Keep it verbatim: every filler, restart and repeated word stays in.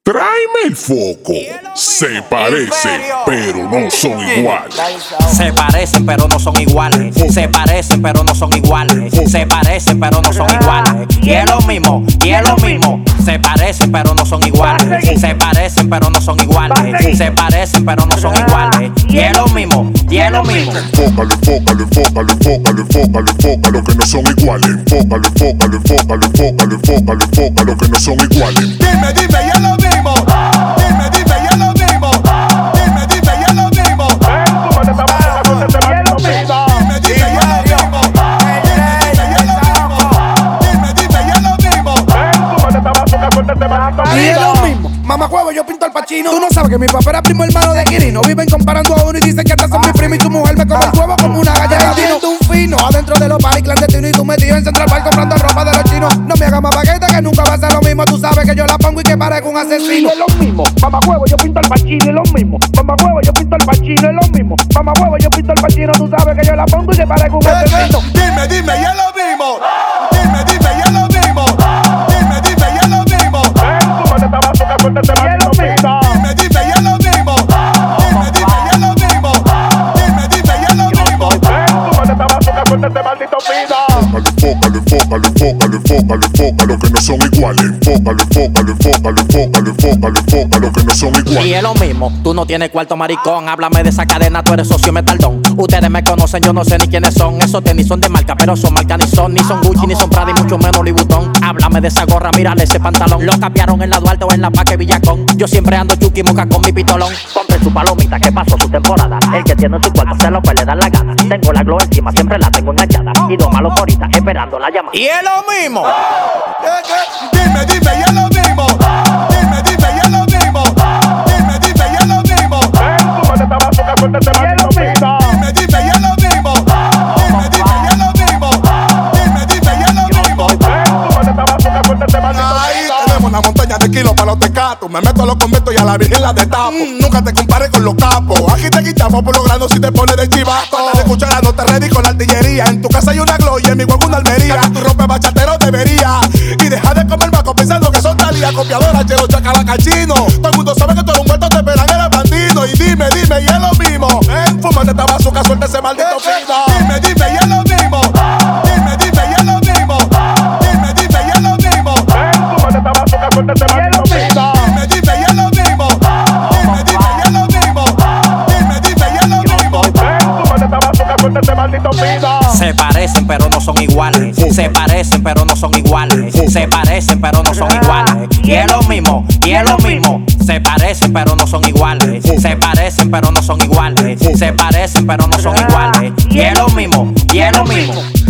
Tráeme el foco. Se parecen, pero no son iguales. Se parecen, pero no son iguales. Se parecen, pero no son iguales. Se parecen, pero no son iguales. Y es lo mismo, y es lo mismo. Se parecen, pero no son iguales. Se parecen, pero no son iguales. Se parecen, pero no son iguales. Y es lo mismo, y es lo mismo. Enfócalo, enfócalo, enfócalo, enfócalo, enfócalo, enfócalo, que no son iguales. Enfócalo, enfócalo, enfócalo, enfócalo, enfócalo, enfócalo, que no son iguales. Dime, dime, ya lo mismo. Dime, dime, ya lo mismo. Dime, dime, ya lo mismo. Dime, dime, ya lo mismo. Dime, dime, ya lo mismo. Y es lo mismo, mamá huevo, yo pinto al Pachino. Tú no sabes que mi papá era primo hermano de Quirino. Viven comparando a uno y dicen que hasta son mi primo. Y tu mujer me come el huevo como una galleta. Teniendo un fino adentro de los paris clandestinos. Y tú metido en Central Park comprando ropa de los chinos. No me hagas más bagueta que nunca va a ser lo mismo. Tú sabes que yo la pongo y que parezco un asesino. Es lo mismo, mamá huevo, yo pinto al Pachino. Es lo mismo, mamá huevo, yo pinto al Pachino. Es lo mismo, mamá huevo, yo pinto al Pachino. Tú sabes que yo la pongo y que parezco un asesino. Dime, dime, ya lo mismo. Dime, dime, ya lo mismo. Dime, dime, ya lo mismo. Dime, dime, ya lo mismo. Dime, dime, ya lo mismo. Dime, dime, ya lo mismo. Enfócalo, enfócalo, enfócalo, enfócalo, enfócalo, que no son iguales. Enfócalo, enfócalo, enfócalo, enfócalo, enfócalo, enfócalo, que no son iguales. Y es lo mismo, tú no tienes cuarto maricón. Háblame de esa cadena, tú eres socio metaldón. Ustedes me conocen, yo no sé ni quiénes son. Esos tenis son de marca, pero son marca ni son. Ni son Gucci, ni son Prada, y mucho menos Louis Vuitton. Háblame de esa gorra, mírale ese pantalón. Lo cambiaron en la Duarte o en la Paque Villacón. Yo siempre ando chuki moca con mi pitolón. Compre su palomita, que pasó su temporada. El que tiene su cuarto se lo que le da la gana. Tengo la glow encima, siempre la tengo enganchada. Y dos malos ahorita esperando la llamada. Y es lo mismo. Dime, dime, ya lo mismo. Dime, dime, ya lo mismo. Dime, dime, ya lo mismo. Dime, dime, ya lo mismo. Dime, dime, ya lo mismo. Dime, dime, ya lo mismo. Ahí tenemos una montaña de kilos para los tecatos. Me meto a los conventos y a la virgen la destapo. Mm, nunca te compares con los capos. Aquí te quitamos por los granos si te pones de chivato. De cuchara no te ready con la artillería. En tu casa hay una glow y en mi huevo una almería. Tu ropa bachatero debería. Y deja de comer maco pensando que son talía. Copiadora, chelo, chacalacachino. Todo el mundo sabe que tú eres un muerto, te esperan, eres bandido. Y dime, dime, y es lo mismo. Ven, fúmate esta bazooka, suelta ese maldito fino. Dime, dime, y es lo mismo. Dime, dime, y es lo mismo. Dime, dime, y es lo mismo. Ven, fúmate esta bazooka, suelta ese maldito fino. Dime, dime, y es lo mismo. Dime, dime, y es lo mismo. Dime, dime, y es lo mismo. Ven, fúmate esta bazooka, suelta ese maldito fino. Se parecen pero no son iguales. Se parecen pero no son iguales. Se parecen pero no son iguales. Y es lo mismo, y es lo mismo. Se parecen pero no son iguales. Se parecen pero no son iguales. Se parecen pero no son iguales. Y es lo mismo, y es lo mismo.